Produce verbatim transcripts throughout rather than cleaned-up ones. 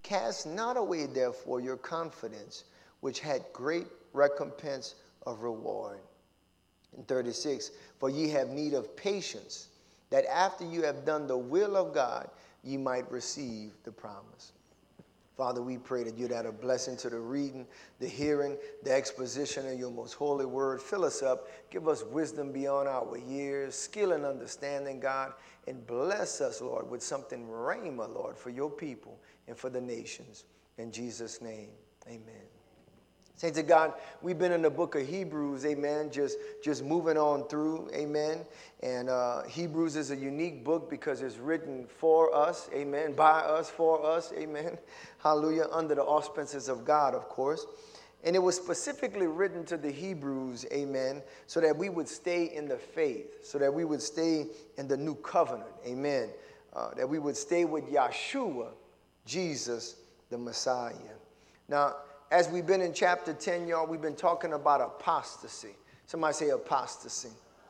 Cast not away, therefore, your confidence, which had great recompense of reward. And thirty-six, for ye have need of patience, that after you have done the will of God, ye might receive the promise. Father, we pray that you'd add a blessing to the reading, the hearing, the exposition of your most holy word. Fill us up. Give us wisdom beyond our years, skill and understanding, God, and bless us, Lord, with something rhema, Lord, for your people and for the nations. In Jesus' name, amen. Saints of God, we've been in the book of Hebrews, amen, just, just moving on through, amen. And uh, Hebrews is a unique book because it's written for us, amen, by us, for us, amen, hallelujah, under the auspices of God, of course. And it was specifically written to the Hebrews, amen, so that we would stay in the faith, so that we would stay in the new covenant, amen, uh, that we would stay with Yahshua, Jesus, the Messiah. Now, as we've been in chapter ten, y'all, we've been talking about apostasy. Somebody say apostasy.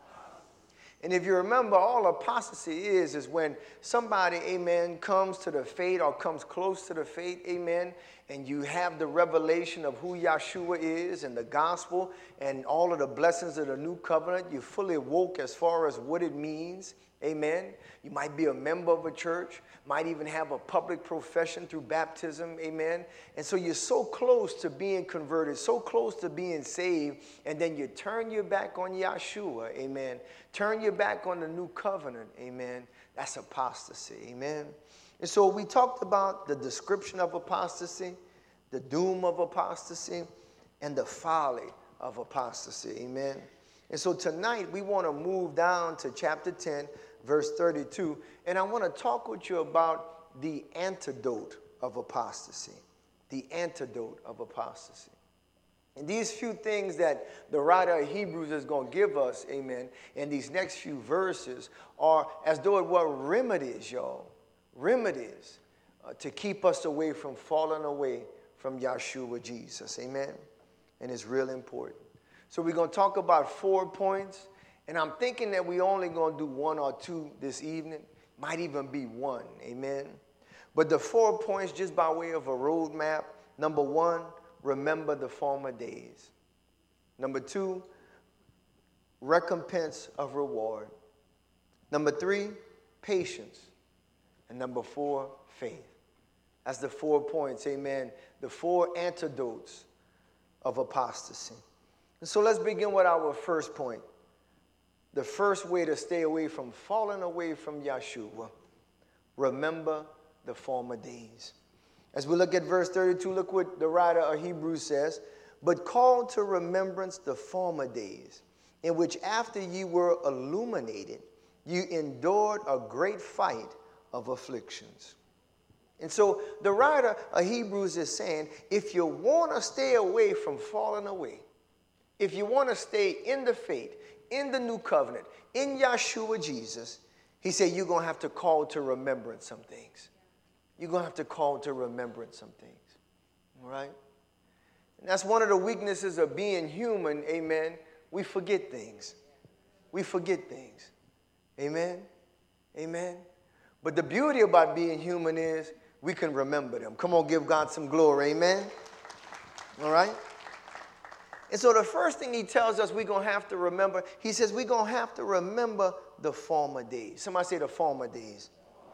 And if you remember, all apostasy is, is when somebody, amen, comes to the faith or comes close to the faith, amen, and you have the revelation of who Yahshua is and the gospel and all of the blessings of the new covenant. You're fully woke as far as what it means, amen. You might be a member of a church, might even have a public profession through baptism, amen. And so you're so close to being converted, so close to being saved, and then you turn your back on Yahshua, amen. Turn your back on the new covenant, amen. That's apostasy, amen. And so we talked about the description of apostasy, the doom of apostasy, and the folly of apostasy, amen. And so tonight we want to move down to chapter ten, verse thirty-two, and I want to talk with you about the antidote of apostasy, the antidote of apostasy. And these few things that the writer of Hebrews is going to give us, amen, in these next few verses are as though it were remedies, y'all, remedies uh, to keep us away from falling away from Yahshua Jesus, amen, and it's real important. So we're going to talk about four points, and I'm thinking that we only going to do one or two this evening, might even be one, amen. But the four points, just by way of a roadmap: number one, remember the former days. Number two, recompense of reward. Number three, patience. And number four, faith. That's the four points, amen. The four antidotes of apostasy. And so let's begin with our first point. The first way to stay away from falling away from Yahshua: remember the former days. As we look at verse thirty-two, look what the writer of Hebrews says: but call to remembrance the former days, in which after ye were illuminated, you endured a great fight of afflictions. And so the writer of Hebrews is saying, if you want to stay away from falling away, if you want to stay in the faith, in the new covenant, in Yahshua Jesus, he said you're going to have to call to remembrance some things. You're going to have to call to remembrance some things. All right? And that's one of the weaknesses of being human, amen. We forget things. We forget things. Amen? Amen? But the beauty about being human is we can remember them. Come on, give God some glory. Amen? All right? And so the first thing he tells us we're going to have to remember, he says we're going to have to remember the former days. Somebody say the former days.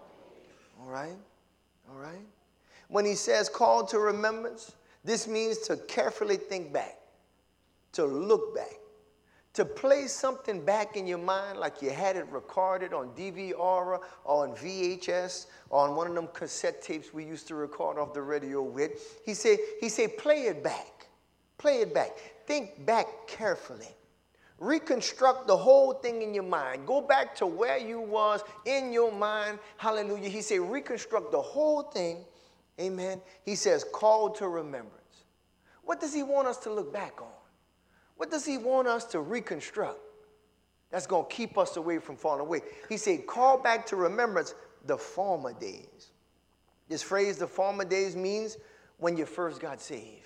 All right? All right? When he says call to remembrance, this means to carefully think back, to look back, to place something back in your mind like you had it recorded on D V R or on V H S or on one of them cassette tapes we used to record off the radio with. He said, he said, play it back. Play it back. Think back carefully. Reconstruct the whole thing in your mind. Go back to where you was in your mind. Hallelujah. He said, reconstruct the whole thing. Amen. He says, call to remembrance. What does he want us to look back on? What does he want us to reconstruct that's going to keep us away from falling away? He said, call back to remembrance the former days. This phrase, the former days, means when you first got saved.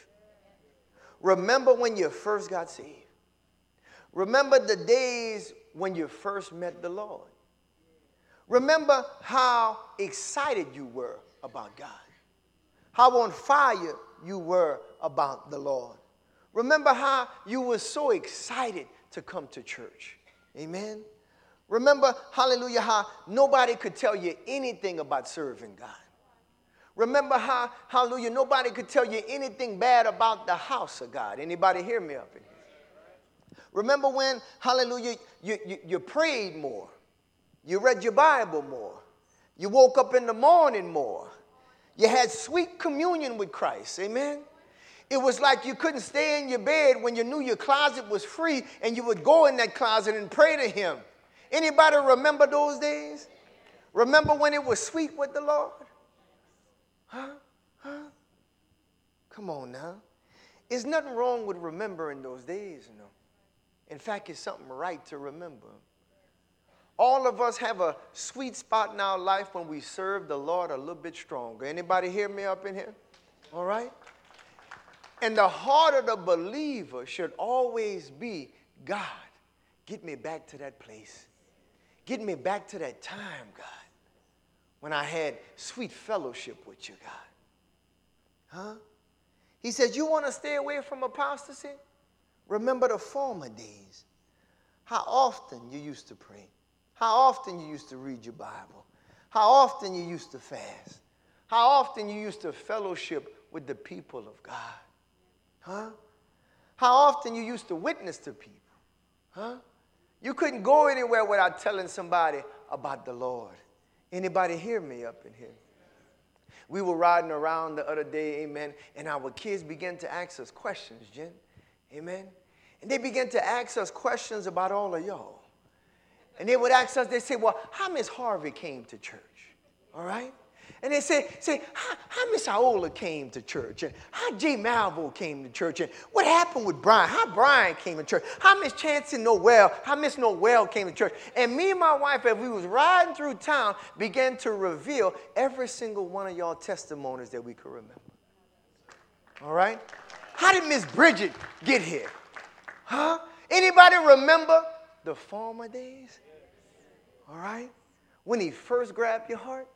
Remember when you first got saved. Remember the days when you first met the Lord. Remember how excited you were about God. how on fire you were about the Lord. Remember how you were so excited to come to church. Amen. Remember, hallelujah, how nobody could tell you anything about serving God. Remember how, hallelujah, nobody could tell you anything bad about the house of God. Anybody hear me up in here? Remember when, hallelujah, you, you, you prayed more. You read your Bible more. You woke up in the morning more. You had sweet communion with Christ. Amen. It was like you couldn't stay in your bed when you knew your closet was free and you would go in that closet and pray to him. Anybody remember those days? Remember when it was sweet with the Lord? Huh? Huh? Come on now. There's nothing wrong with remembering those days, you know. In fact, it's something right to remember. All of us have a sweet spot in our life when we serve the Lord a little bit stronger. Anybody hear me up in here? All right? And the heart of the believer should always be, God, get me back to that place. Get me back to that time, God, when I had sweet fellowship with you, God. Huh? He says, you want to stay away from apostasy? Remember the former days. How often you used to pray. How often you used to read your Bible. How often you used to fast. How often you used to fellowship with the people of God. Huh? How often you used to witness to people. Huh? You couldn't go anywhere without telling somebody about the Lord. Anybody hear me up in here? We were riding around the other day, amen, and our kids began to ask us questions, Jen. Amen. And they began to ask us questions about all of y'all. And they would ask us, they say, well, how Miss Harvey came to church? All right? And they say, say how, how Miss Iola came to church? And how Jay Malvo came to church? And what happened with Brian? How Brian came to church? How Miss Chancey Noel? How Miss Noel came to church? And me and my wife, as we was riding through town, began to reveal every single one of y'all testimonies that we could remember. All right? How did Miss Bridget get here? Huh? Anybody remember the former days? All right? When he first grabbed your heart?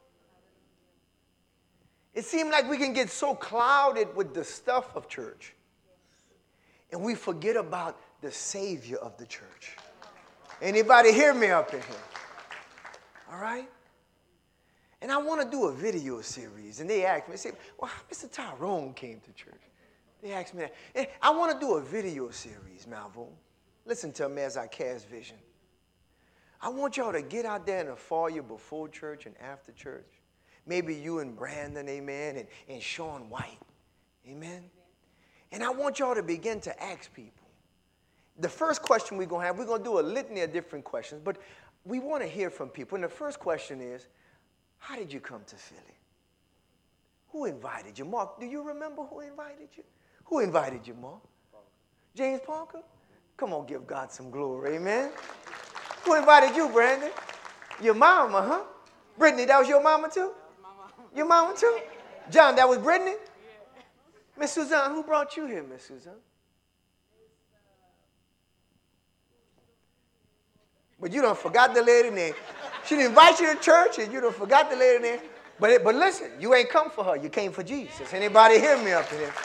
It seemed like we can get so clouded with the stuff of church, and we forget about the Savior of the church. Anybody hear me up in here? All right? And I want to do a video series, and they asked me, they say, well, how Mister Tyrone came to church? They asked me that. And I want to do a video series, Malvo. Listen to me as I cast vision. I want y'all to get out there in the foyer before church and after church. Maybe you and Brandon, amen, and, and Sean White, amen. And I want y'all to begin to ask people. The first question we're going to have, we're going to do a litany of different questions, but we want to hear from people. And the first question is, how did you come to Philly? Who invited you? Mark, do you remember who invited you? Who invited you, Mark? James Parker? Come on, give God some glory, amen. Who invited you, Brandon? Your mama, huh? Brittany, that was your mama too? Your mama too? John, that was Brittany? Miss Suzanne, who brought you here, Miss Suzanne? But you done forgot the lady name. She didn't invite you to church and you done forgot the lady name. But, it, but listen, you ain't come for her. You came for Jesus. Anybody hear me up in here?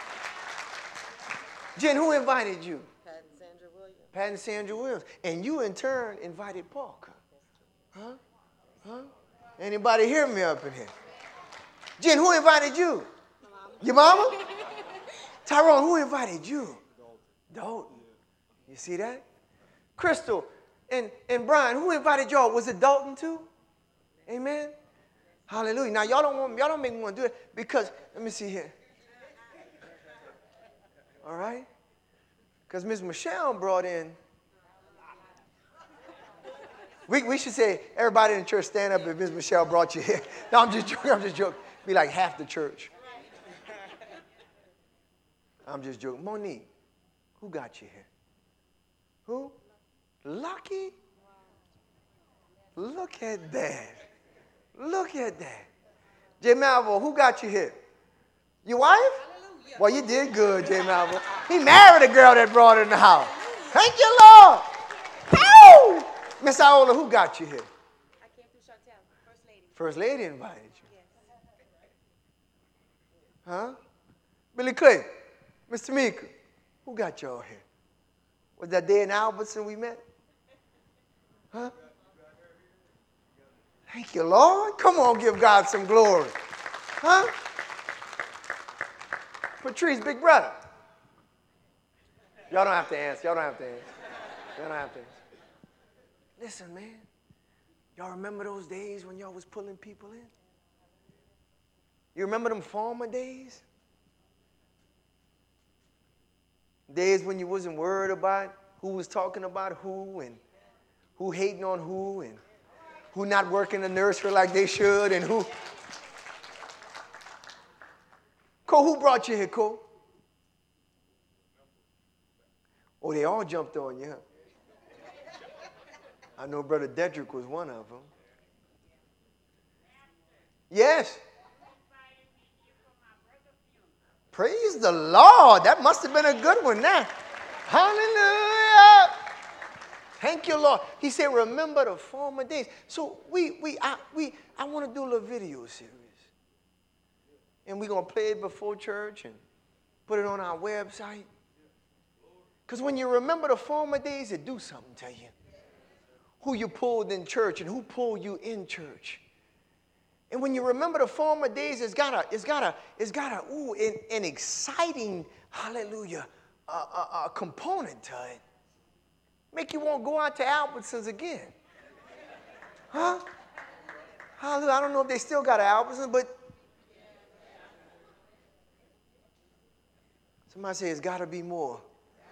Jen, who invited you? Pat and Sandra Williams. Pat and Sandra Williams. And you, in turn, invited Parker. Huh? Huh? Anybody hear me up in here? Jen, who invited you? My mama. Your mama? Tyrone, who invited you? Dalton. Dalton. You see that? Crystal and, and Brian, who invited y'all? Was it Dalton too? Amen? Hallelujah. Now, y'all don't want, y'all don't make me want to do it because, let me see here. All right? Because Miss Michelle brought in, we, we should say, everybody in church stand up if Miss Michelle brought you here. No, I'm just joking. I'm just joking. Be like half the church. I'm just joking. Monique, who got you here? Who? Lucky? Look at that. Look at that. Jay Malvo, who got you here? Your wife? Hallelujah. Well, you did good, Jay Malvo. He married a girl that brought her in the house. Thank you, Lord. Woo! Miss Iola, who got you here? I came through Chantel, First Lady. First Lady invited you. Yes. Huh? Billy Clay, Mister Meeker, who got y'all here? Was that day in Albertson we met? Huh? Thank you, Lord. Come on, give God some glory. Huh? Patrice, big brother. Y'all don't have to answer. Y'all don't have to answer. Y'all don't have to answer. Listen, man. Y'all remember those days when y'all was pulling people in? You remember them former days? Days when you wasn't worried about who was talking about who and who hating on who and who not working the nursery like they should and who. Cole, who brought you here, Cole? Oh, they all jumped on you, huh? I know Brother Dedrick was one of them. Yes. Praise the Lord. That must have been a good one now. Hallelujah. Thank you, Lord. He said, remember the former days. So we, we, I, we, I want to do a little video series. And we're going to play it before church and put it on our website. Because when you remember the former days, it do something to you. Who you pulled in church and who pulled you in church. And when you remember the former days, it's got a, it's got a, it's got a, ooh, an, an exciting, hallelujah, uh, uh, uh, component to it. Make you want to go out to Albertsons again. Huh? Hallelujah. I don't know if they still got an Albertsons, but somebody say it's got to be more.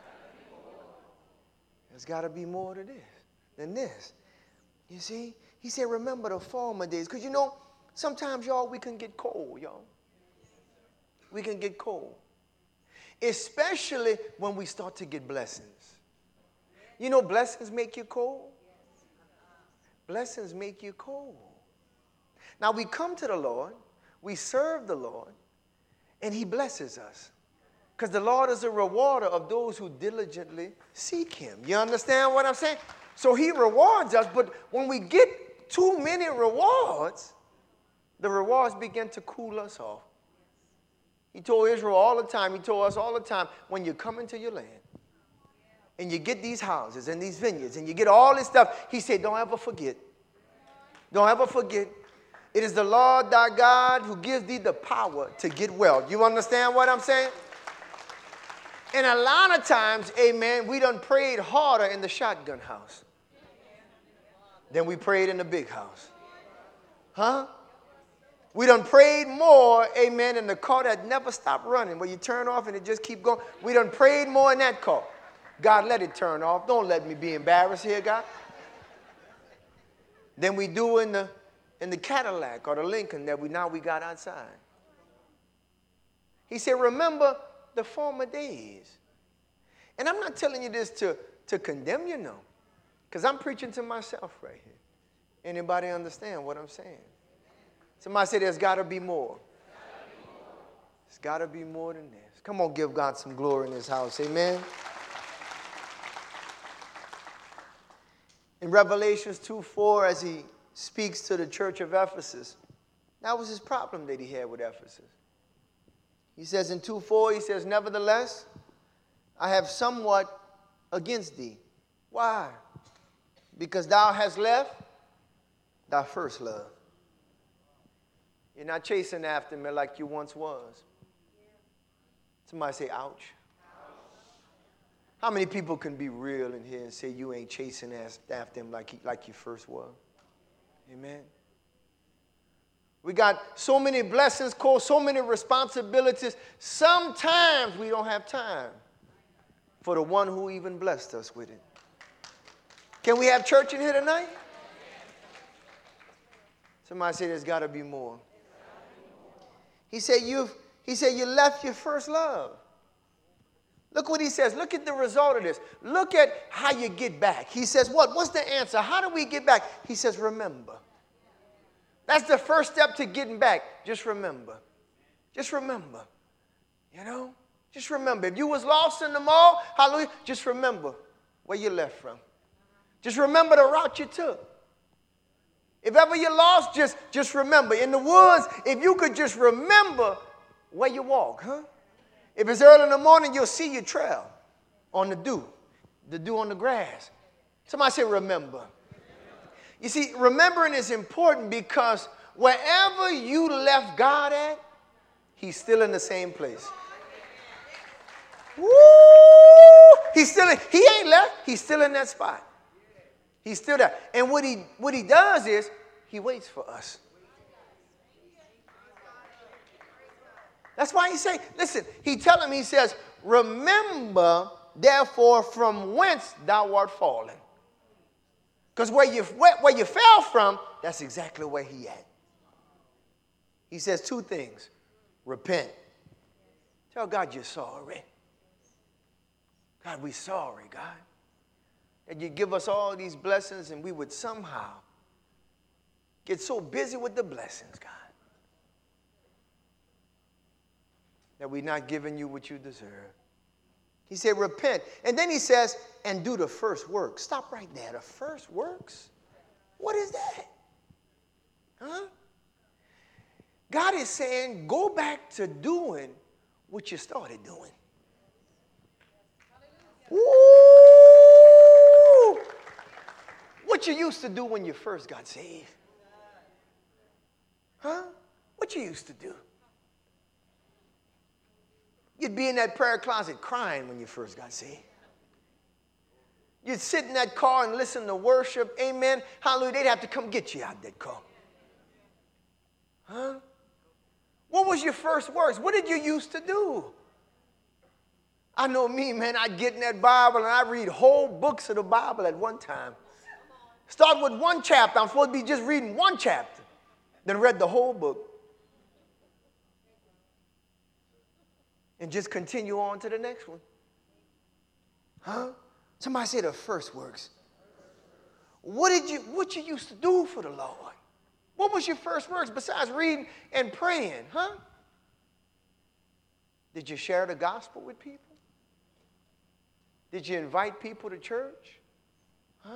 There's got to be more to this than this. You see? He said, remember the former days. Because, you know, sometimes, y'all, we can get cold, y'all. We can get cold. Especially when we start to get blessings. You know, blessings make you cold. Blessings make you cold. Now, we come to the Lord. We serve the Lord. And he blesses us. Because the Lord is a rewarder of those who diligently seek him. You understand what I'm saying? So he rewards us, but when we get too many rewards, the rewards begin to cool us off. He told Israel all the time, he told us all the time, when you come into your land and you get these houses and these vineyards and you get all this stuff, he said, don't ever forget. Don't ever forget. It is the Lord thy God who gives thee the power to get wealth. You understand what I'm saying? And a lot of times, amen, we done prayed harder in the shotgun house than we prayed in the big house. Huh? We done prayed more, amen, in the car that never stopped running, where you turn off and it just keep going. We done prayed more in that car. God, let it turn off. Don't let me be embarrassed here, God. Than we do in the, in the Cadillac or the Lincoln that we now we got outside. He said, remember the former days. And I'm not telling you this to, to condemn you, no. Because I'm preaching to myself right here. Anybody understand what I'm saying? Somebody say there's got to be more. There's got to be more than this. Come on, give God some glory in this house. Amen. In Revelations two four, as he speaks to the church of Ephesus, that was his problem that he had with Ephesus. He says in two four, he says, nevertheless, I have somewhat against thee. Why? Because thou hast left thy first love. You're not chasing after me like you once was. Somebody say, ouch. Ouch. How many people can be real in here and say you ain't chasing after him like, he, like you first was? Amen. We got so many blessings, so many responsibilities. Sometimes we don't have time for the one who even blessed us with it. Can we have church in here tonight? Somebody say there's got to be more. He said you he said you left your first love. Look what he says. Look at the result of this. Look at how you get back. He says what? What's the answer? How do we get back? He says remember. That's the first step to getting back. Just remember. Just remember. You know? Just remember. If you was lost in the mall, hallelujah, just remember where you left from. Just remember the route you took. If ever you're lost, just, just remember. In the woods, if you could just remember where you walk, huh? If it's early in the morning, you'll see your trail on the dew, the dew on the grass. Somebody say, remember. You see, remembering is important because wherever you left God at, he's still in the same place. Woo! He's still in, he ain't left, he's still in that spot. He's still there. And what he, what he does is, he waits for us. That's why he say, listen, he tell him, he says, remember, therefore, from whence thou art fallen. Because where you, where, where you fell from, that's exactly where he at. He says two things. Repent. Tell God you're sorry. God, we're sorry, God. That you give us all these blessings and we would somehow get so busy with the blessings, God, that we're not giving you what you deserve. He said, repent. And then he says, and do the first works. Stop right there. The first works? What is that? Huh? God is saying, go back to doing what you started doing. Woo! What you used to do when you first got saved. Huh? What you used to do. You'd be in that prayer closet crying when you first got saved. You'd sit in that car and listen to worship. Amen. Hallelujah. They'd have to come get you out that car. Huh? What was your first words? What did you used to do? I know me, man. I'd get in that Bible and I'd read whole books of the Bible at one time. Start with one chapter. I'm supposed to be just reading one chapter. Then read the whole book. And just continue on to the next one. Huh? Somebody say the first works. What did you, what you used to do for the Lord? What was your first works besides reading and praying? Huh? Did you share the gospel with people? Did you invite people to church? Huh?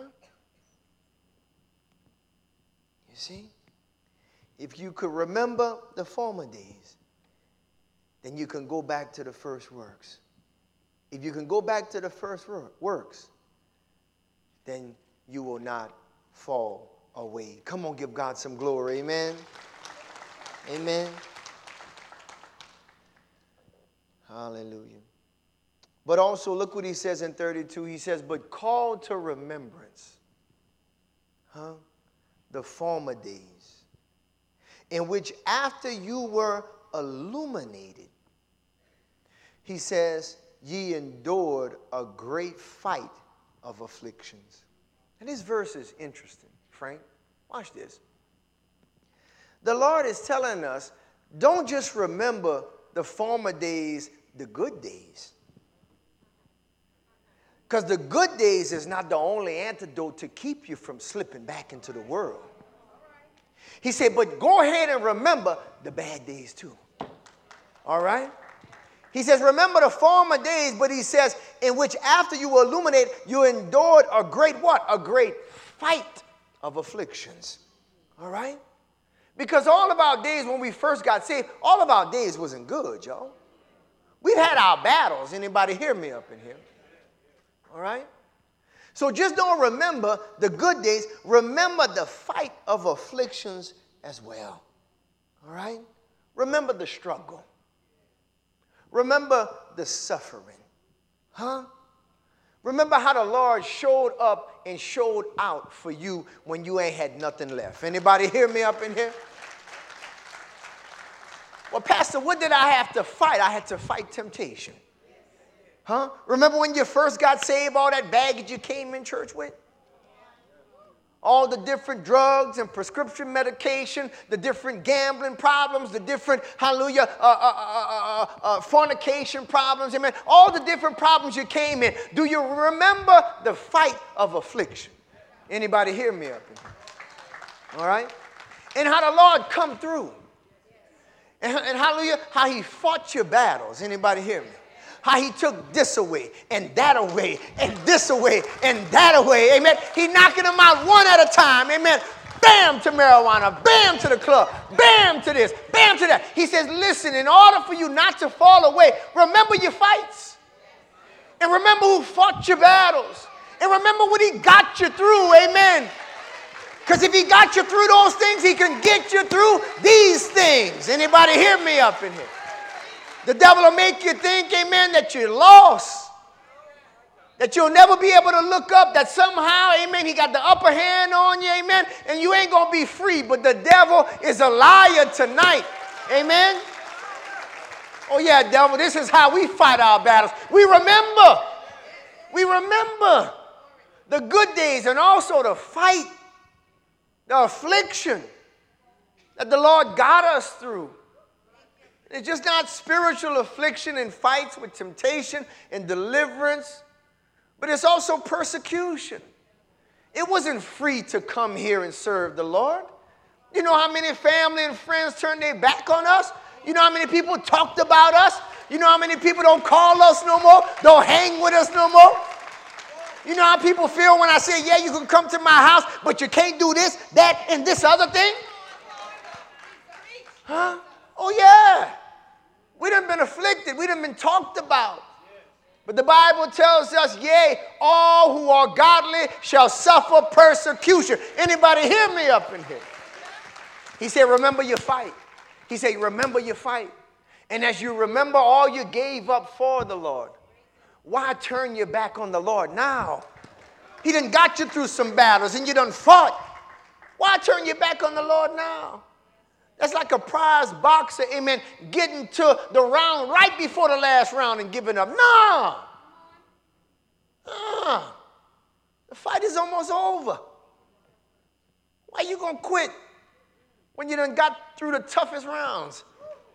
You see? If you could remember the former days, then you can go back to the first works. If you can go back to the first works, then you will not fall away. Come on, give God some glory. Amen. Amen. Hallelujah. But also, look what he says in thirty-two. He says, but call to remembrance, huh, the former days, in which after you were illuminated, he says, ye endured a great fight of afflictions. And this verse is interesting, Frank. Watch this. The Lord is telling us, don't just remember the former days, the good days. Because the good days is not the only antidote to keep you from slipping back into the world. He said, but go ahead and remember the bad days too. All right? He says, remember the former days, but he says, in which after you were illuminated, you endured a great what? A great fight of afflictions. All right? Because all of our days when we first got saved, all of our days wasn't good, y'all. We've had our battles. Anybody hear me up in here? All right? So just don't remember the good days. Remember the fight of afflictions as well. All right? Remember the struggle. Remember the suffering. Huh? Remember how the Lord showed up and showed out for you when you ain't had nothing left. Anybody hear me up in here? Well, Pastor, what did I have to fight? I had to fight temptation. Huh? Remember when you first got saved, all that baggage you came in church with? All the different drugs and prescription medication, the different gambling problems, the different, hallelujah, uh, uh, uh, uh, uh, fornication problems, amen. All the different problems you came in. Do you remember the fight of affliction? Anybody hear me up here? All right? And how the Lord come through. And, and hallelujah, how he fought your battles. Anybody hear me? How he took this away and that away and this away and that away. Amen. He knocking them out one at a time. Amen. bam to marijuana, bam to the club, bam to this, bam to that. He says, listen, in order for you not to fall away, remember your fights. And remember who fought your battles. And remember what he got you through, amen. Because if he got you through those things, he can get you through these things. Anybody hear me up in here? The devil will make you think, amen, that you're lost. That you'll never be able to look up, that somehow, amen, he got the upper hand on you, amen, and you ain't going to be free. But the devil is a liar tonight, amen. Oh, yeah, devil, this is how we fight our battles. We remember. We remember the good days and also the fight, the affliction that the Lord got us through. It's just not spiritual affliction and fights with temptation and deliverance, but it's also persecution. It wasn't free to come here and serve the Lord. You know how many family and friends turned their back on us? You know how many people talked about us? You know how many people don't call us no more, don't hang with us no more? You know how people feel when I say, yeah, you can come to my house, but you can't do this, that, and this other thing? Huh? Oh, yeah. We done been afflicted. We done been talked about. But the Bible tells us, yea, all who are godly shall suffer persecution. Anybody hear me up in here? He said, remember your fight. He said, remember your fight. And as you remember all you gave up for the Lord, why turn your back on the Lord now? He done got you through some battles and you done fought. Why turn your back on the Lord now? That's like a prize boxer, amen, getting to the round right before the last round and giving up. No. No. The fight is almost over. Why you going to quit when you done got through the toughest rounds?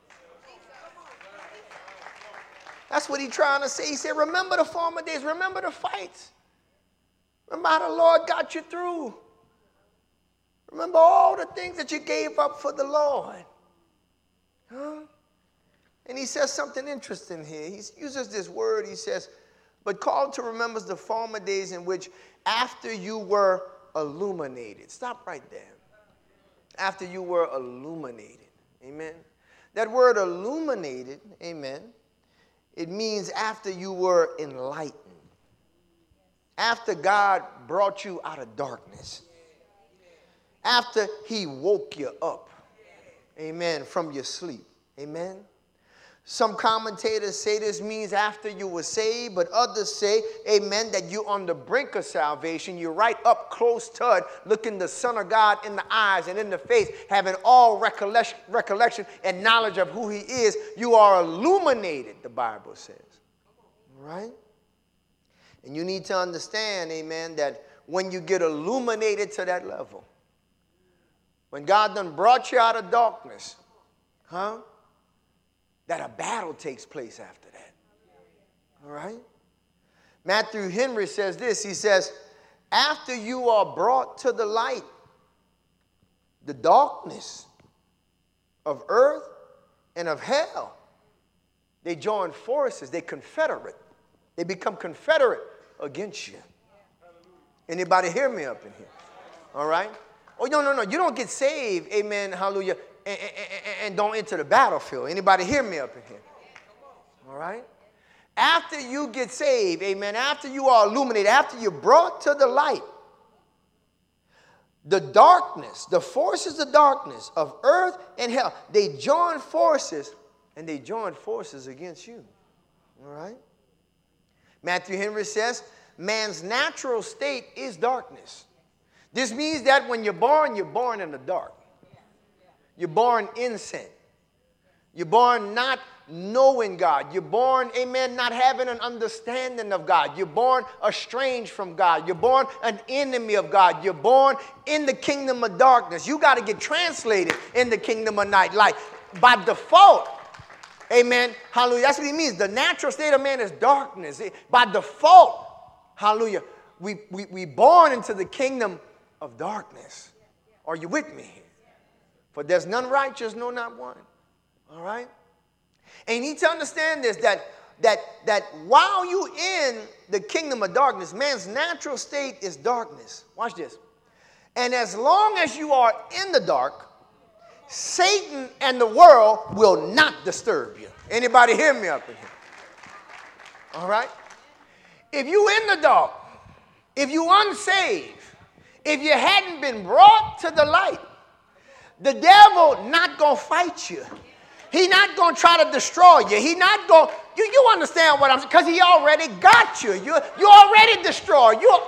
That's what he's trying to say. He said, remember the former days. Remember the fights. Remember how the Lord got you through. Remember all the things that you gave up for the Lord. Huh? And he says something interesting here. He uses this word. He says, but call to remembrance the former days in which after you were illuminated. Stop right there. After you were illuminated. Amen. That word illuminated, amen, it means after you were enlightened. After God brought you out of darkness. After he woke you up, amen, from your sleep, amen. Some commentators say this means after you were saved, but others say, amen, that you're on the brink of salvation. You're right up close to it, looking the Son of God in the eyes and in the face, having all recollection, recollection and knowledge of who he is. You are illuminated, the Bible says, all right? And you need to understand, amen, that when you get illuminated to that level, when God done brought you out of darkness, huh? That a battle takes place after that. All right? Matthew Henry says this. He says, after you are brought to the light, the darkness of earth and of hell, they join forces. They confederate. They become confederate against you. Anybody hear me up in here? All right? Oh, no, no, no. You don't get saved, amen, hallelujah, and, and, and don't enter the battlefield. Anybody hear me up in here? All right? After you get saved, amen, after you are illuminated, after you're brought to the light, the darkness, the forces of darkness of earth and hell, they join forces, and they join forces against you. All right? Matthew Henry says, man's natural state is darkness. This means that when you're born, you're born in the dark. You're born in sin. You're born not knowing God. You're born, amen, not having an understanding of God. You're born estranged from God. You're born an enemy of God. You're born in the kingdom of darkness. You got to get translated in the kingdom of night light. By default, amen, hallelujah. That's what he means. The natural state of man is darkness. By default, hallelujah, we, we, we born into the kingdom of darkness. Are you with me? For there's none righteous, no, not one. All right? And you need to understand this, that, that, that while you in the kingdom of darkness, man's natural state is darkness. Watch this. And as long as you are in the dark, Satan and the world will not disturb you. Anybody hear me up in here? All right? If you in the dark, if you unsaved, if you hadn't been brought to the light, the devil not going to fight you. He not going to try to destroy you. He not going, you, you understand what I'm saying? Because he already got you. You, you already destroyed. You.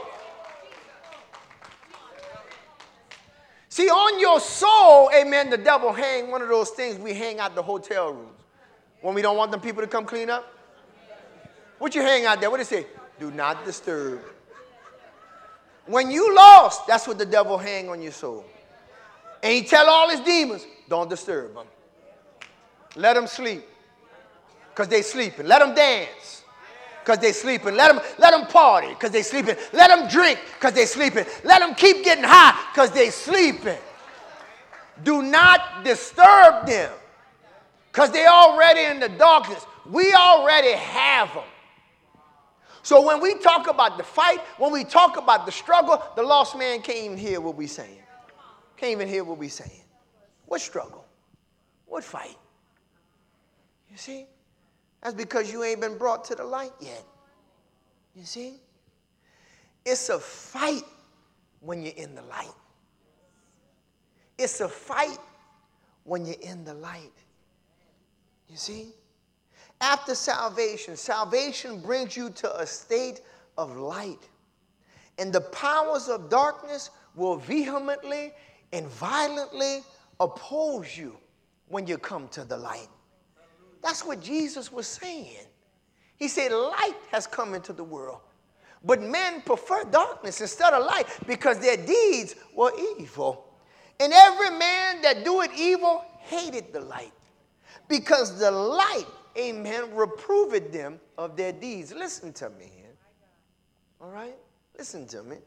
See, on your soul, amen, the devil hang one of those things we hang out the hotel rooms when we don't want them people to come clean up. What you hang out there? What do they say? Do not disturb. When you lost, that's what the devil hang on your soul. And he tell all his demons, don't disturb them. Let them sleep because they sleeping. Let them dance because they sleeping. Let them, let them party because they sleeping. Let them drink because they sleeping. Let them keep getting high because they sleeping. Do not disturb them because they already in the darkness. We already have them. So when we talk about the fight, when we talk about the struggle, the lost man can't even hear what we're saying. Can't even hear what we're saying. What struggle? What fight? You see? That's because you ain't been brought to the light yet. You see? It's a fight when you're in the light. It's a fight when you're in the light. You see? After salvation, salvation brings you to a state of light. And the powers of darkness will vehemently and violently oppose you when you come to the light. That's what Jesus was saying. He said, light has come into the world, but men prefer darkness instead of light because their deeds were evil. And every man that doeth evil hated the light because the light, amen, reproved them of their deeds. Listen to me here. All right? Listen to me.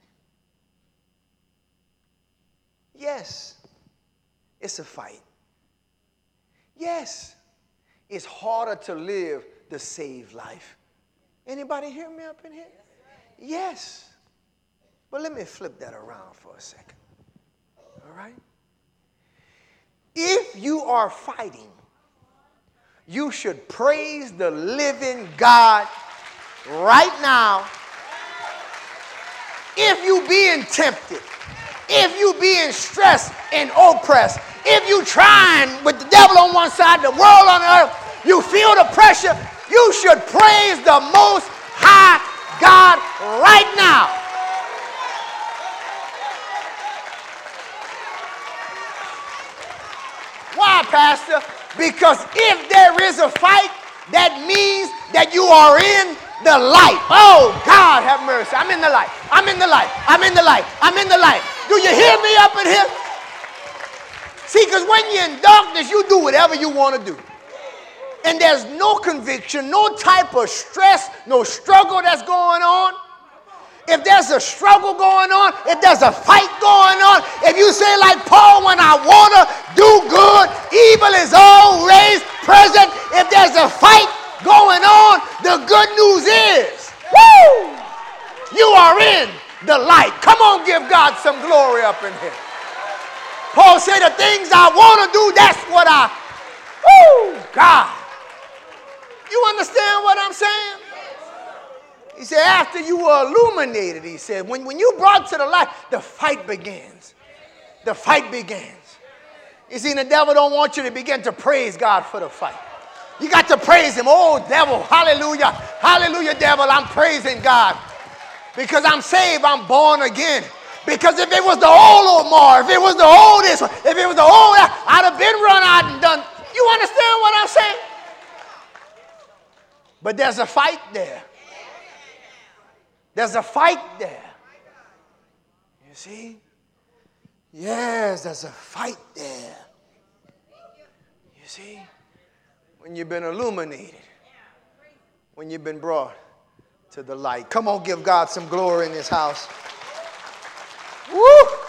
Yes, it's a fight. Yes, it's harder to live the saved life. Anybody hear me up in here? Yes. But let me flip that around for a second. All right? If you are fighting, you should praise the living God right now. If you being tempted, if you being stressed and oppressed, if you trying with the devil on one side, the world on the other, you feel the pressure, you should praise the Most High God right now. Why, Pastor? Because if there is a fight, that means that you are in the light. Oh, God have mercy. I'm in the light. I'm in the light. I'm in the light. I'm in the light. Do you hear me up in here? See, because when you're in darkness, you do whatever you want to do. And there's no conviction, no type of stress, no struggle that's going on. If there's a struggle going on, if there's a fight going on, if you say like Paul, when I want to do good, evil is always present. If there's a fight going on, the good news is, woo, you are in the light. Come on, give God some glory up in here. Paul said the things I want to do, that's what I, woo, God. You understand what I'm saying? He said, after you were illuminated, he said, when, when you brought to the light, the fight begins. The fight begins. You see, the devil don't want you to begin to praise God for the fight. You got to praise him. Oh, devil, hallelujah. Hallelujah, devil, I'm praising God. Because I'm saved, I'm born again. Because if it was the old Omar, if it was the old this, if it was the old that, I'd have been run out and done. You understand what I'm saying? But there's a fight there. There's a fight there. You see? Yes, there's a fight there. You see? When you've been illuminated, when you've been brought to the light. Come on, give God some glory in this house. Woo!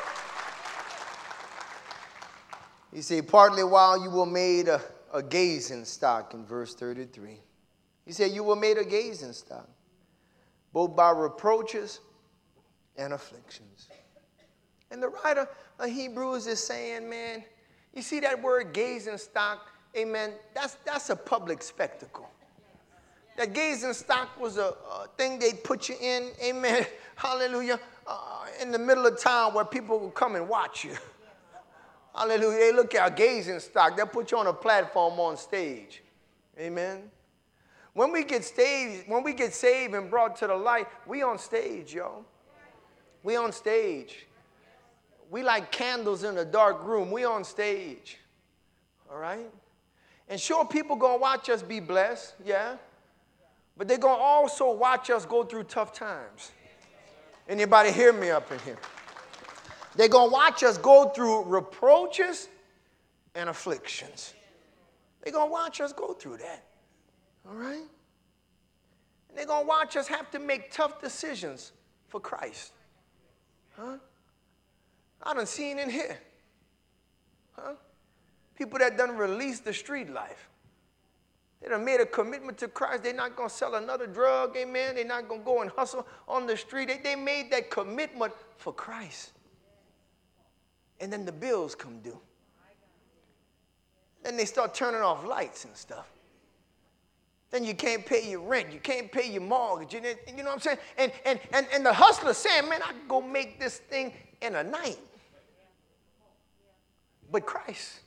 He said, partly while you were made a, a gazing stock in verse thirty-three. He said, you were made a gazing stock, both by reproaches and afflictions. And the writer of Hebrews is saying, man, you see that word gazing stock, amen, that's, that's a public spectacle. That gazing stock was a, a thing they'd put you in, amen, hallelujah, uh, in the middle of town where people would come and watch you. Hallelujah. They look at a gazing stock. They'll put you on a platform on stage. Amen. When we get saved, when we get saved and brought to the light, we on stage, yo. We on stage. We like candles in a dark room. We on stage. All right? And sure, people going to watch us be blessed, yeah. But they're going to also watch us go through tough times. Anybody hear me up in here? They're going to watch us go through reproaches and afflictions. They're going to watch us go through that. All right? And they're going to watch us have to make tough decisions for Christ. Huh? I done seen in here. Huh? People that done released the street life. They done made a commitment to Christ. They're not going to sell another drug, amen. They're not going to go and hustle on the street. They, they made that commitment for Christ. And then the bills come due. Then they start turning off lights and stuff. Then you can't pay your rent. You can't pay your mortgage. You know what I'm saying? And, and, and, and the hustler saying, man, I can go make this thing in a night. But Christ.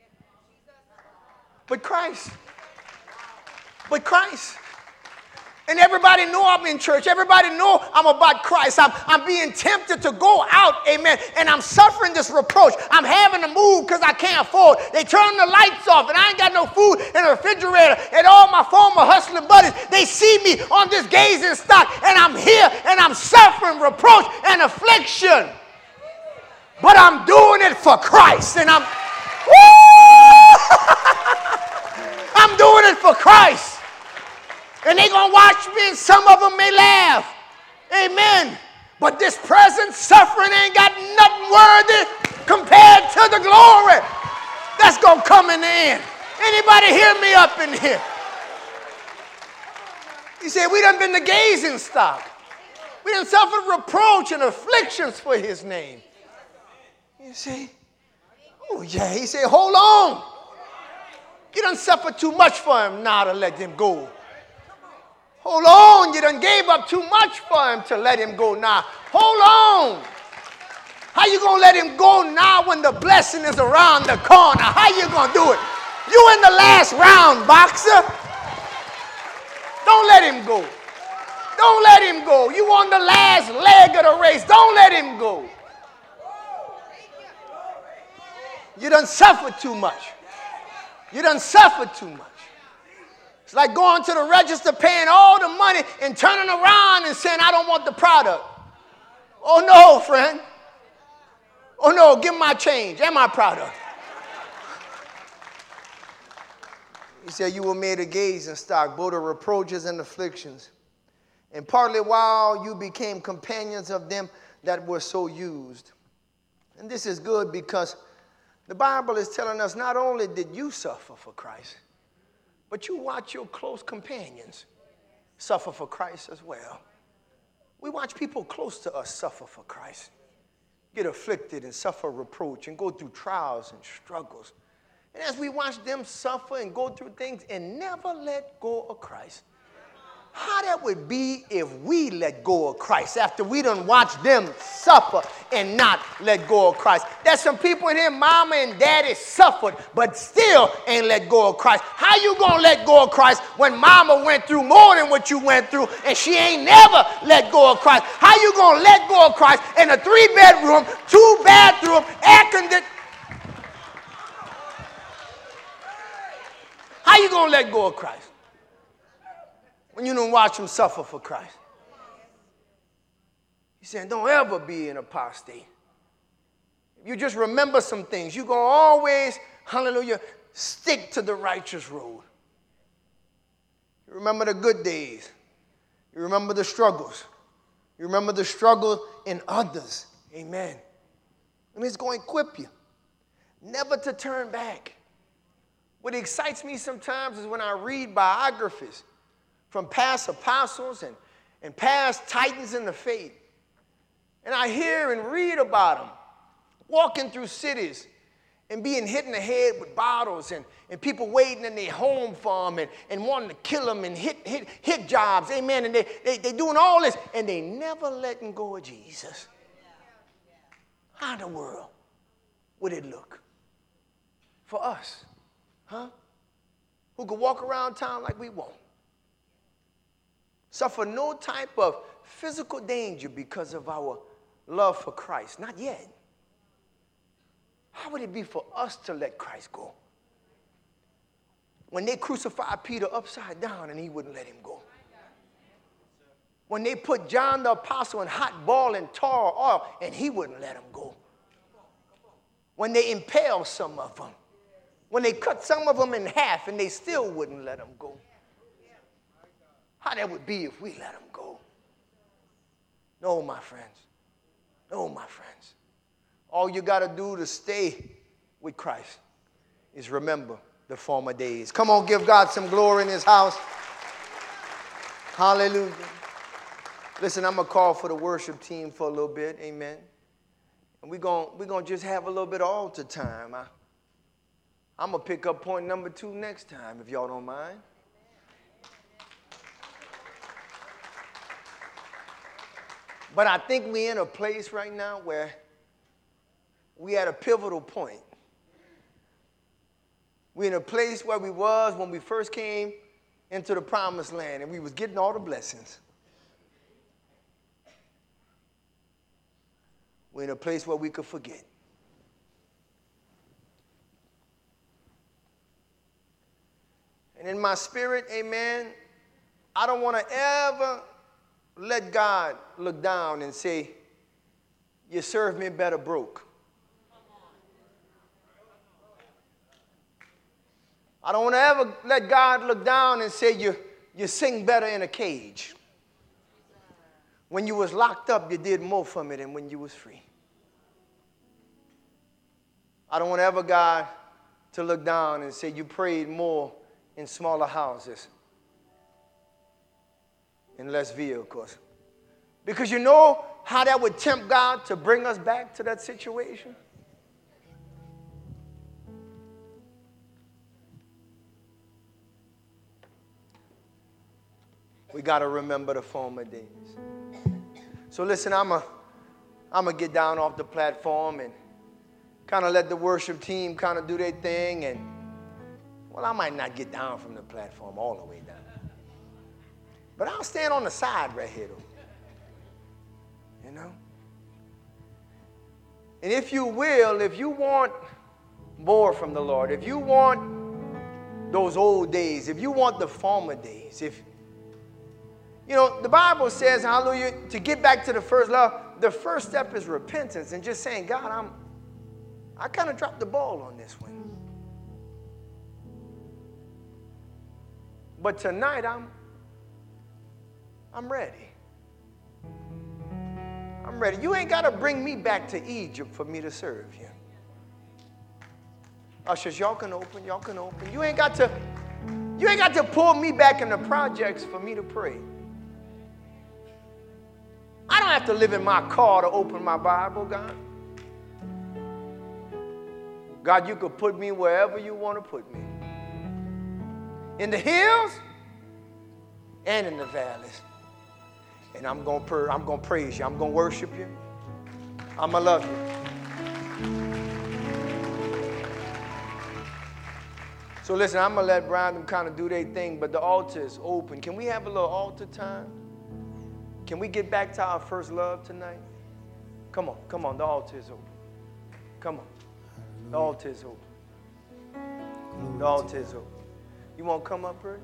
But Christ. But Christ. And everybody know I'm in church. Everybody know I'm about Christ. I'm, I'm being tempted to go out, amen, and I'm suffering this reproach. I'm having to move because I can't afford. They turn the lights off, and I ain't got no food in the refrigerator. And all my former hustling buddies, they see me on this gazing stock, and I'm here, and I'm suffering reproach and affliction. But I'm doing it for Christ, and I'm, I'm doing it for Christ. And they're going to watch me, and some of them may laugh. Amen. But this present suffering ain't got nothing worthy compared to the glory that's going to come in the end. Anybody hear me up in here? He said, we done been the gazing stock. We done suffered reproach and afflictions for his name. You see? Oh, yeah. He said, hold on. You done suffered too much for him now to let him go. Hold on, you done gave up too much for him to let him go now. Hold on. How you going to let him go now when the blessing is around the corner? How you going to do it? You in the last round, boxer. Don't let him go. Don't let him go. You on the last leg of the race. Don't let him go. You done suffered too much. You done suffered too much. It's like going to the register, paying all the money, and turning around and saying, I don't want the product. Oh, no, friend. Oh, no, give me my change and my product. He said, you were made a gazing stock, both of reproaches and afflictions. And partly while you became companions of them that were so used. And this is good because the Bible is telling us not only did you suffer for Christ, but you watch your close companions suffer for Christ as well. We watch people close to us suffer for Christ, get afflicted and suffer reproach and go through trials and struggles. And as we watch them suffer and go through things and never let go of Christ, how that would be if we let go of Christ after we done watched them suffer and not let go of Christ. There's some people in here, mama and daddy suffered, but still ain't let go of Christ. How you gonna let go of Christ when mama went through more than what you went through and she ain't never let go of Christ? How you gonna let go of Christ in a three bedroom, two bathroom, air conditioned? How you gonna let go of Christ when you don't watch him suffer for Christ? He's saying, don't ever be an apostate. If you just remember some things, you're going to always, hallelujah, stick to the righteous road. You remember the good days. You remember the struggles. You remember the struggle in others. Amen. I mean, it's going to equip you never to turn back. What excites me sometimes is when I read biographies from past apostles and, and past titans in the faith. And I hear and read about them. walking through cities and being hit in the head with bottles, and, and people waiting in their home for them and, and wanting to kill them, and hit, hit, hit jobs, amen, and they, they, they doing all this, and they never letting go of Jesus. How in the world would it look for us, huh? Who could walk around town like we want, suffer no type of physical danger because of our love for Christ? Not yet. How would it be for us to let Christ go? When they crucified Peter upside down and he wouldn't let him go. When they put John the apostle in hot boiling tar oil and he wouldn't let him go. When they impaled some of them. When they cut some of them in half and they still wouldn't let them go. How that would be if we let them go. No, my friends. No, my friends. All you got to do to stay with Christ is remember the former days. Come on, give God some glory in his house. Hallelujah. Listen, I'm going to call for the worship team for a little bit. Amen. And we're going we're gonna just have a little bit of altar time. I, I'm going to pick up point number two next time, if y'all don't mind. But I think we're in a place right now where we at a pivotal point. We're in a place where we was when we first came into the promised land and we was getting all the blessings. We're in a place where we could forget. And in my spirit, amen, I don't want to ever let God look down and say, you serve me better broke. I don't want to ever let God look down and say you, you sing better in a cage. When you was locked up, you did more for me than when you was free. I don't want ever God to look down and say you prayed more in smaller houses and less vehicles. Because you know how that would tempt God to bring us back to that situation? We got to remember the former days. So listen, I'm a, I'm going to get down off the platform and kind of let the worship team kind of do their thing. And, well, I might not get down from the platform all the way down. But I'll stand on the side right here, though. You know? And if you will, if you want more from the Lord, if you want those old days, if you want the former days, if you know, the Bible says, hallelujah, to get back to the first love, the first step is repentance and just saying, God, I'm, I kind of dropped the ball on this one. But tonight, I'm, I'm ready. I'm ready. You ain't got to bring me back to Egypt for me to serve you. Ushers, y'all can open, y'all can open. You ain't got to, you ain't got to pull me back in the projects for me to pray. I don't have to live in my car to open my Bible, God. God, you could put me wherever you want to put me. In the hills and in the valleys. And I'm going to I'm going to praise you. I'm going to worship you. I'm going to love you. So listen, I'm going to let Brian them kind of do their thing, but the altar is open. Can we have a little altar time? Can we get back to our first love tonight? Come on, come on, the altar is open. Come on. The altar is open. The altar is open. You want to come up here?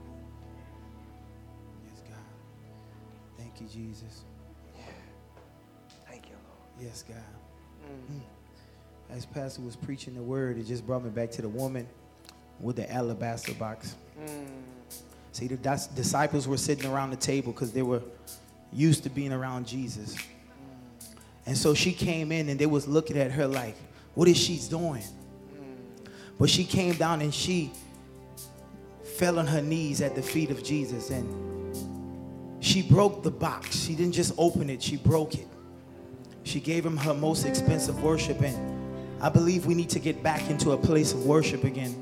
Yes, God. Thank you, Jesus. Yeah. Thank you, Lord. Yes, God. Mm. As Pastor was preaching the word, it just brought me back to the woman with the alabaster box. Mm. See, the disciples were sitting around the table because they were used to being around Jesus. Mm. And so she came in and they was looking at her like, what is she doing? Mm. But she came down and she fell on her knees at the feet of Jesus and she broke the box. She didn't just open it, she broke it. She gave him her most expensive worship, and I believe we need to get back into a place of worship again.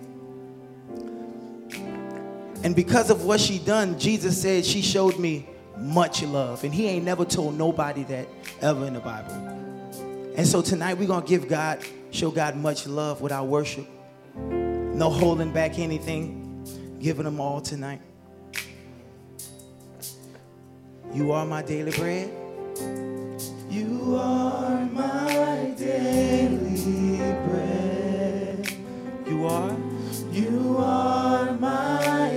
And because of what she done, Jesus said she showed me much love. And he ain't never told nobody that ever in the Bible. And so tonight we're going to give God, show God much love with our worship. No holding back anything. Giving them all tonight. You are my daily bread. You are my daily bread. You are? You are my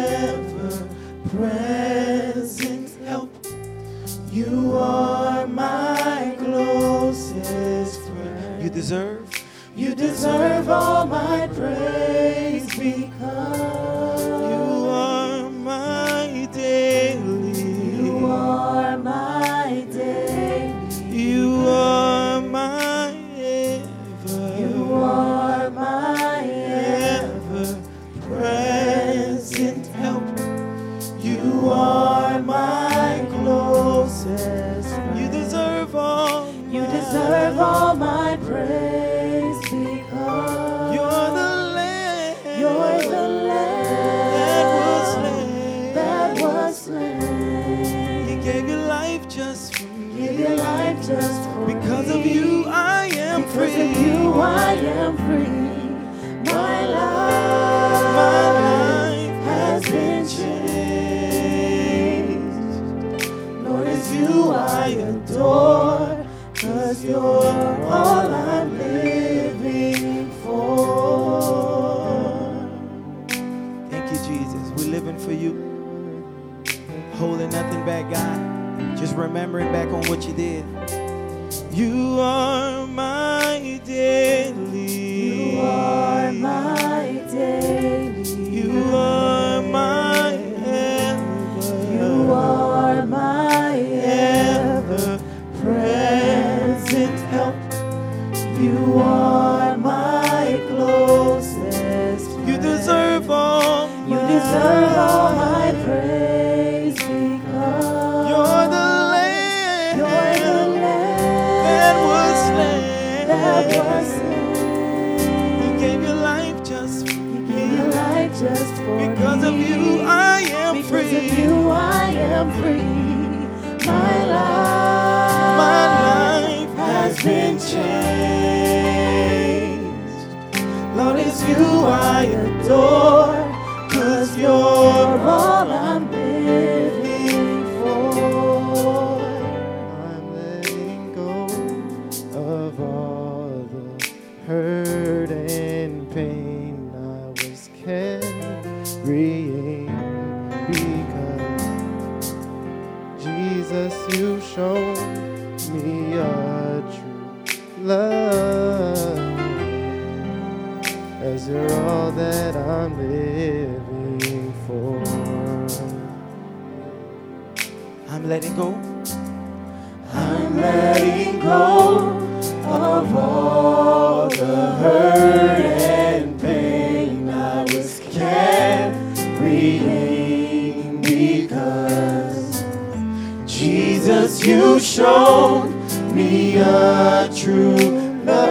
ever-present help. You are my closest friend. You deserve? You deserve all my praise because you are my daily. You are my daily. You are my ever. You are my ever-present help. You are my closest friend. You deserve all. You deserve all my praise because you're the Lamb. You're the Lamb that was slain. That was slain. You gave your life just for me. Give your life just for me. Because of you, I am free. Because of you, I am free. My life, my life has been changed. Lord, it's you I adore. Cause you're all I'm living for. Thank you, Jesus. We're living for you. Holding nothing back, God. Just remembering back on what you did. You are my daily. You are my daily. You are my ever. You are my ever present help. You are my closest friend. You deserve all. You deserve all my praise because you're the Lamb. You're the Lamb that was slain. That was slain. You gave your life just for me. You gave your life just for me. Because of you, I am because free. Because of you, I am free. My life, my life has been changed. Lord, it's you I adore. Cause you're all I'm living for. I'm letting go of all the hurt and pain I was carrying. Because Jesus, you showed me a true love. As you're all that I'm living for. I'm letting go. I'm letting go of all the hurt and pain I was carrying because Jesus, you showed me a true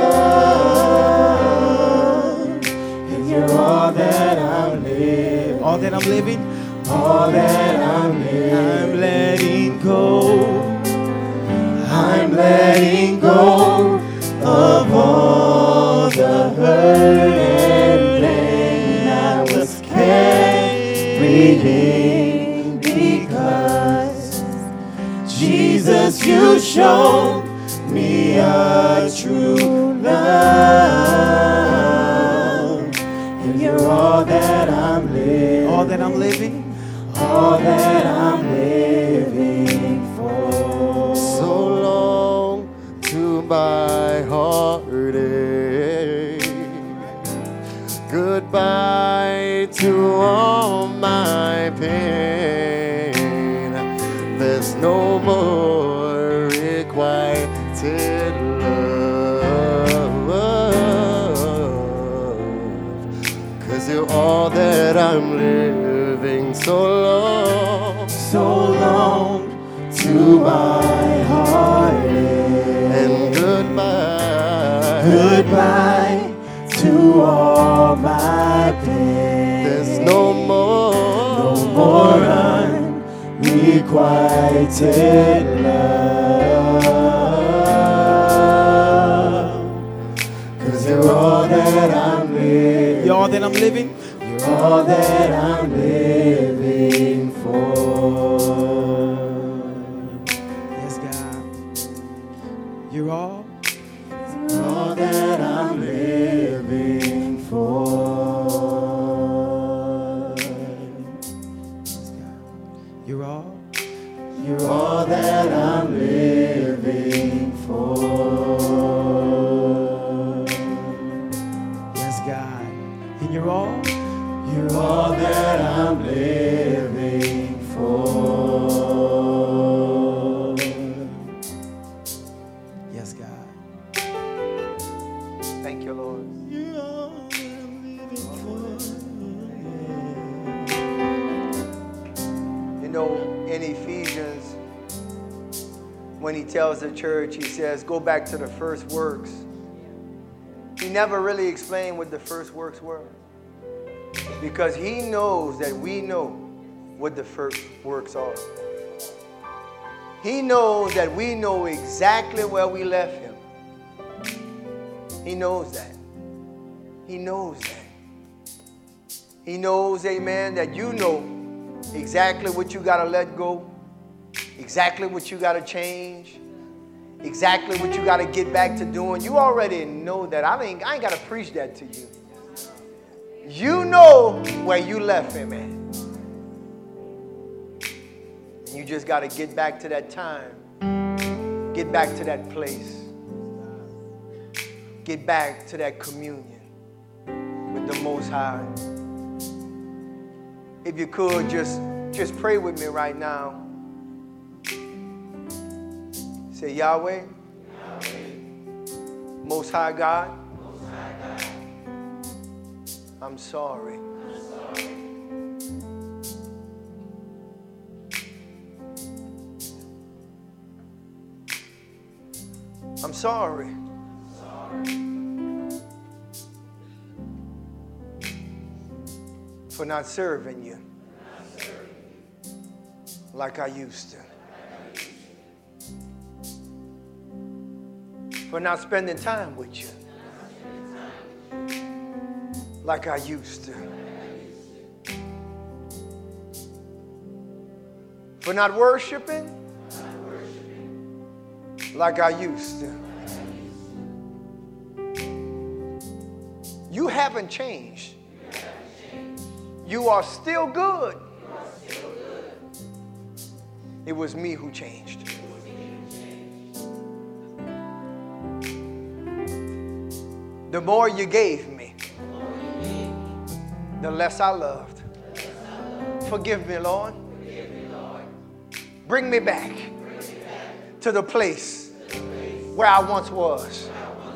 love. And you're all that I'm living. All that I'm living. All that I'm living. I'm letting go. I'm letting go of all the hurt and pain I was carrying because Jesus, you showed me a true love. And you're all that I'm living. All that I'm living. All that I'm living for. So long to my heartache. Goodbye to all my pain. There's no more requited love. Cause you're all that I'm living. So long, so long to my heartache. And for unrequited love. 'Cause you're all that I'm living. You're all that I'm living. You're all that I'm living for. Yes, God. You're all. You're all that I'm living for. Yes, God. You're all. You're all that I'm living for. Yes, God. And you're all. You're all that I'm living for. Yes, God. Thank you, Lord. You're all that I'm living for. You know, in Ephesians, when he tells the church, he says, go back to the first works. He never really explained what the first works were. Because he knows that we know what the first works are. He knows that we know exactly where we left him. He knows that. He knows that. He knows, amen, that you know exactly what you got to let go, exactly what you got to change, exactly what you got to get back to doing. You already know that. I ain't, I ain't got to preach that to you. You know where you left him at. And you just got to get back to that time. Get back to that place. Get back to that communion with the Most High. If you could, just, just pray with me right now. Say, Yahweh, Yahweh. Most High God, Most High God. I'm sorry. I'm sorry. I'm sorry. Sorry. For not serving you, not serving you. Like I used to. For not spending time with you like I used to. For not worshiping like I used to. You haven't changed. You are still good. It was me who changed. The more you gave me, the less I loved. Forgive me, Lord. Bring me back to the place where I once was.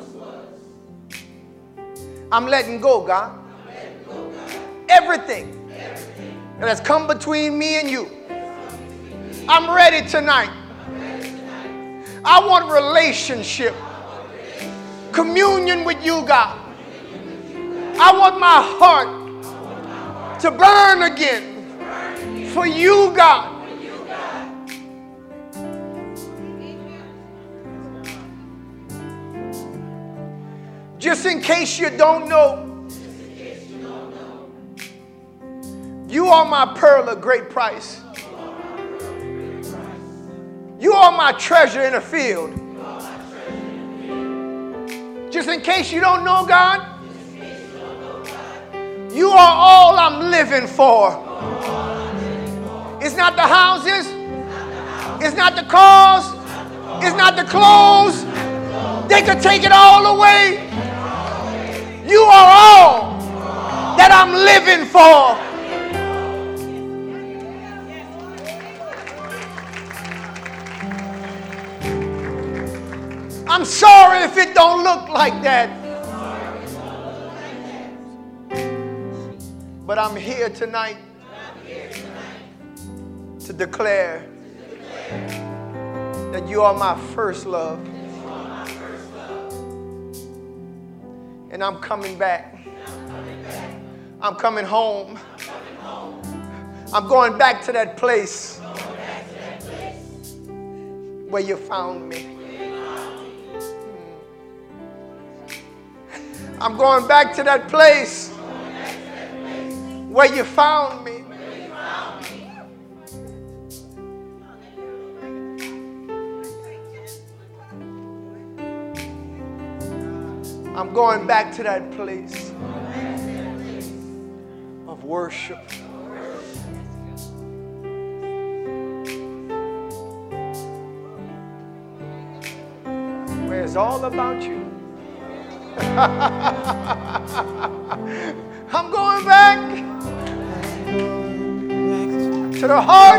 I'm letting go, God. Everything that has come between me and you. I'm ready tonight. I want relationship. Communion with you, God. I want my heart to burn again for you, God. Just in case you don't know, you are my pearl of great price. You are my treasure in the field. Just in case you don't know, God, you are all I'm living for. It's not the houses. It's not the cars. It's not the clothes. They could take it all away. You are all that I'm living for. I'm sorry if it don't look like that. But I'm here tonight to declare that you are my first love. And I'm coming back. I'm coming home. I'm going back to that place where you found me. I'm going back to that place where you found me. I'm going back to that place of worship. Where it's all about you. I'm going back to the heart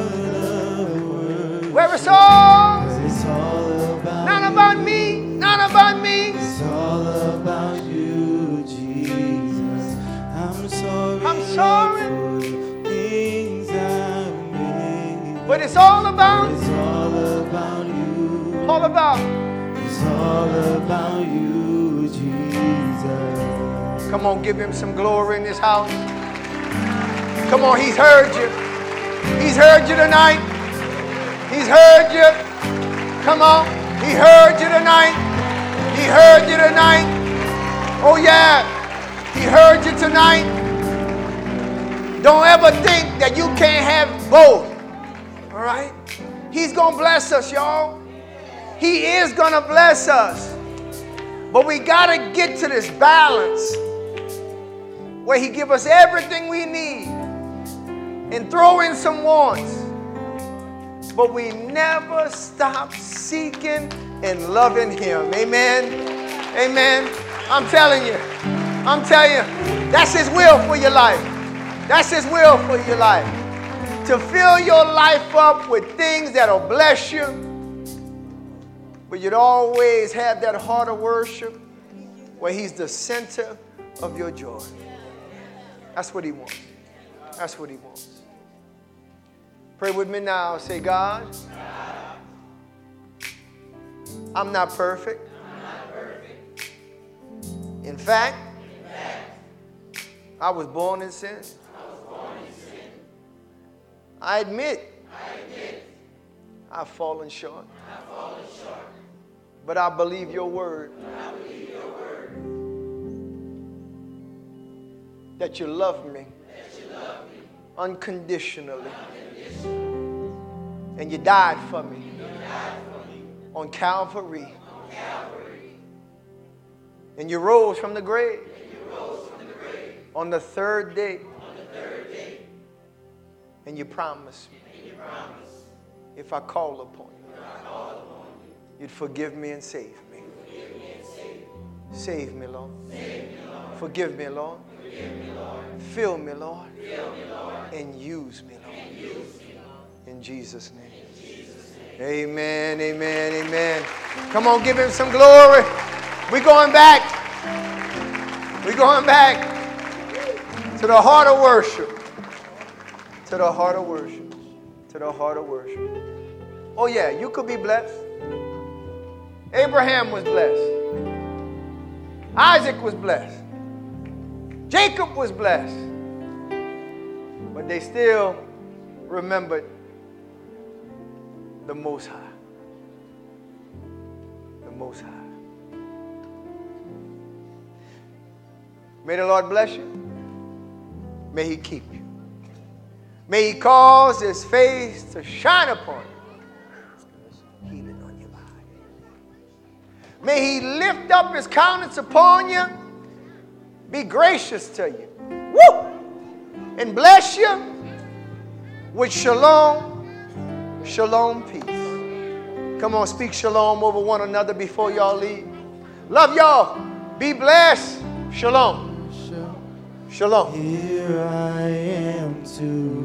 where it's all not about me, not about me. It's all about you, Jesus. I'm sorry. I'm sorry. For the things I've made. But it's all about. It's all about you. All about. It's all about you, Jesus. Come on, give him some glory in this house. Come on, he's heard you. He's heard you tonight. He's heard you. Come on, he heard you tonight. He heard you tonight. Oh yeah, he heard you tonight. Don't ever think that you can't have both. All right? He's going to bless us, y'all. He is going to bless us. But we got to get to this balance where he give us everything we need and throw in some wants. But we never stop seeking and loving him. Amen. Amen. I'm telling you. I'm telling you. That's his will for your life. That's his will for your life. To fill your life up with things that'll bless you. But you'd always have that heart of worship where he's the center of your joy. That's what he wants. That's what he wants. Pray with me now. Say, God, I'm not perfect. In fact, I was born in sin. I admit I've fallen short. But I believe your word. That you love me unconditionally. And you died for me on Calvary. And you rose from the grave on the third day. And you promised me if I call upon you, you'd forgive me and save me. Save me, Lord. Forgive me, Lord. Fill me, Lord. And use me, Lord. In Jesus' name. Amen, amen, amen. Come on, give him some glory. We're going back. We're going back to the heart of worship. To the heart of worship. To the heart of worship. Oh yeah, you could be blessed. Abraham was blessed. Isaac was blessed. Jacob was blessed. But they still remembered the Most High. The Most High. May the Lord bless you. May he keep you. May he cause his face to shine upon you. Healing on your body. May he lift up his countenance upon you. Be gracious to you. Woo! And bless you with shalom, shalom peace. Come on, speak shalom over one another before y'all leave. Love y'all. Be blessed. Shalom. Shalom. Here I am to